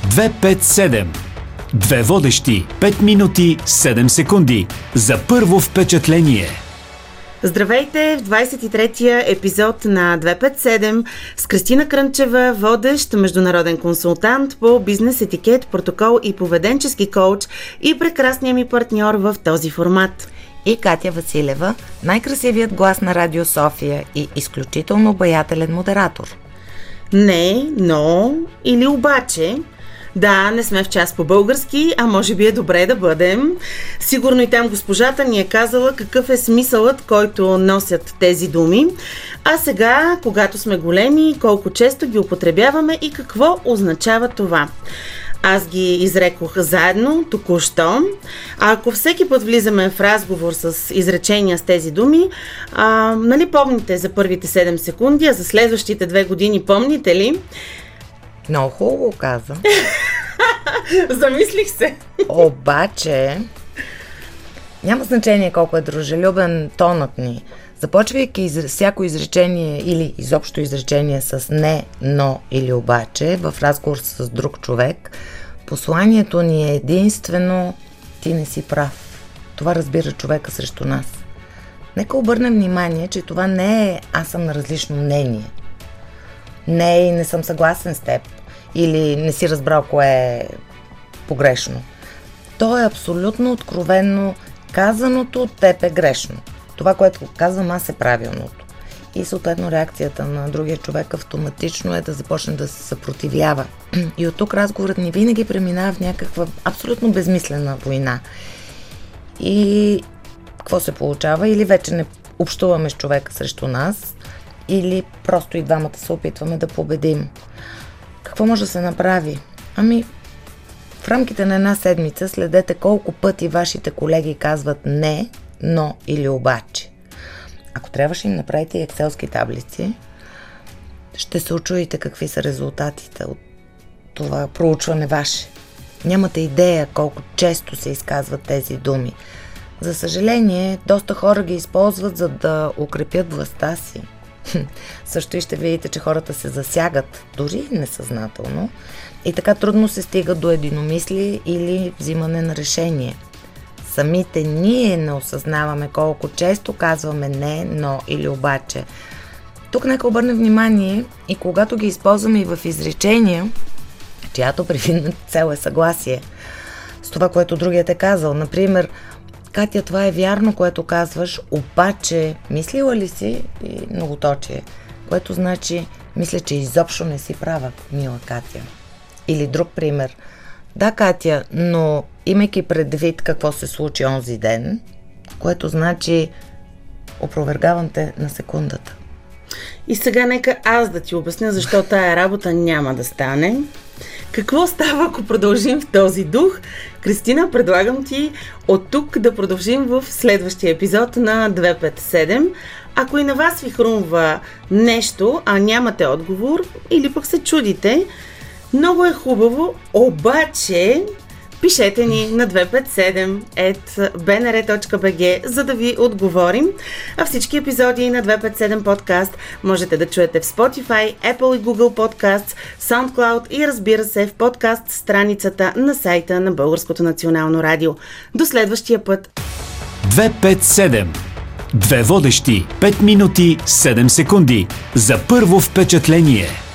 257. Две водещи, 5 минути, 7 секунди. За първо впечатление. Здравейте в 23-я епизод на 257 с Кристина Крънчева, водещ, международен консултант по бизнес етикет, протокол и поведенчески коуч и прекрасният ми партньор в този формат. И Катя Василева, най-красивият глас на Радио София и изключително обаятелен модератор. Не, но или обаче... Да, не сме в час по български, а може би е добре да бъдем. Сигурно и там госпожата ни е казала какъв е смисълът, който носят тези думи. А сега, когато сме големи, колко често ги употребяваме и какво означава това. Аз ги изрекох заедно, току-що. А ако всеки път влизаме в разговор с изречения с тези думи, нали помните за първите 7 секунди, а за следващите 2 години помните ли? Много хубаво каза. Замислих се. Обаче, няма значение колко е дружелюбен тонът ни. Започвайки всяко изречение или изобщо изречение с не, но или обаче в разговор с друг човек, посланието ни е единствено: ти не си прав. Това разбира човека срещу нас. Нека обърнем внимание, че това не е аз съм на различно мнение. Не съм съгласен с теб. Или не си разбрал кое е погрешно. То е абсолютно откровенно казаното от теб е грешно. Това, което казвам аз, е правилното. И съответно реакцията на другия човек автоматично е да започне да се съпротивява. И от тук разговорът ни винаги преминава в някаква абсолютно безмислена война. И какво се получава? Или вече не общуваме с човека срещу нас, или просто и двамата се опитваме да победим. Какво може да се направи? В рамките на една седмица следете колко пъти вашите колеги казват не, но или обаче. Ако трябваше им направите и екселски таблици, ще се учудите какви са резултатите от това проучване ваше. Нямате идея колко често се изказват тези думи. За съжаление, доста хора ги използват, за да укрепят властта си. Също и ще видите, че хората се засягат, дори несъзнателно, и така трудно се стига до единомислие или взимане на решение. Самите ние не осъзнаваме колко често казваме не, но или обаче. Тук нека обърнем внимание и когато ги използваме и в изречения, чиято привидна цел е съгласие с това, което другият е казал. Например: Катя, това е вярно, което казваш, обаче мислила ли си? И многоточие, което значи: мисля, че изобщо не си права, мила Катя. Или друг пример: да, Катя, но имайки предвид какво се случи онзи ден, което значи: опровергавам те на секундата. И сега нека аз да ти обясня защо тая работа няма да стане. Какво става, ако продължим в този дух? Кристина, предлагам ти от тук да продължим в следващия епизод на 257. Ако и на вас ви хрумва нещо, а нямате отговор, или пък се чудите, много е хубаво, обаче пишете ни на 257@bnr.bg, за да ви отговорим. А всички епизоди на 257 подкаст можете да чуете в Spotify, Apple и Google Podcasts, SoundCloud и разбира се в подкаст страницата на сайта на Българското национално радио. До следващия път! 257. Две водещи, 5 минути, 7 секунди. За първо впечатление.